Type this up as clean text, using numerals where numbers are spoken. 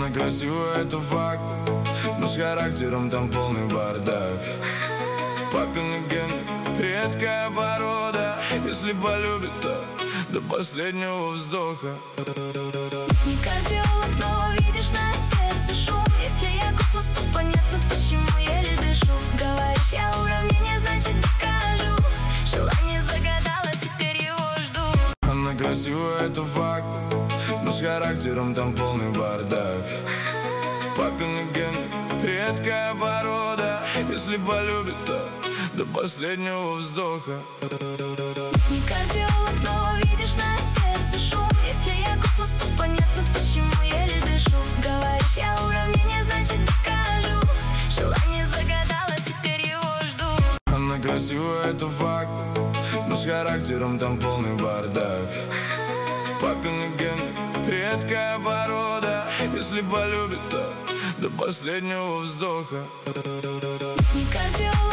Она красивая, это факт, но с характером там полный бардак. Папины гены, редкая порода. Если полюбит, то до последнего вздоха. Не кардиолог, но видишь на сердце шум. Если я космос, то понятно, почему еле дышу. Говоришь, я уравнение, значит докажу. Желание загадала, теперь его жду. Она красивая, это факт, но с характером там полный бардак. Папины гены, редкая порода. Если полюбит, то до последнего вздоха. Не кардиолог, но видишь на сердце шум. Если я космос, то понятно, почему еле дышу. Говоришь, я уравнение, значит докажу. Желание загадала, теперь его жду. Она красивая, это факт, но с характером там полный бардак. Папины гены, редкая порода. Если полюбит, то до последнего вздоха. Не кардиолог.